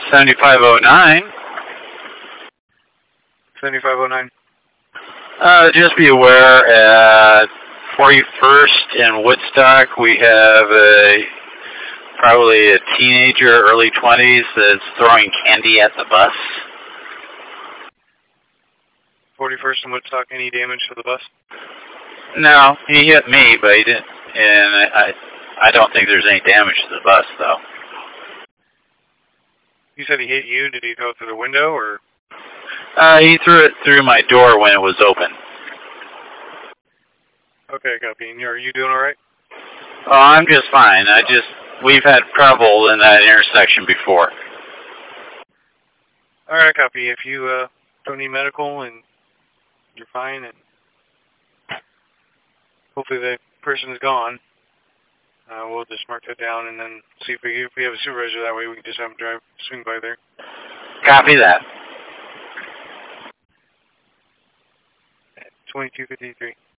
7509. 7509. Just be aware at 41st in Woodstock we have probably a teenager, early 20s, that's throwing candy at the bus. 41st in Woodstock, any damage to the bus? No, he hit me, but he didn't, and I don't think there's any damage to the bus, though. You said he hit you. Did he go through the window, or? He threw it through my door when it was open. Okay, copy. And are you doing all right? Oh, I'm just fine. We've had trouble in that intersection before. All right, copy. If you don't need medical and you're fine, and hopefully the person is gone, we'll just mark that down and then see if we have a supervisor. That way we can just have him swing by there. Copy that. 2253.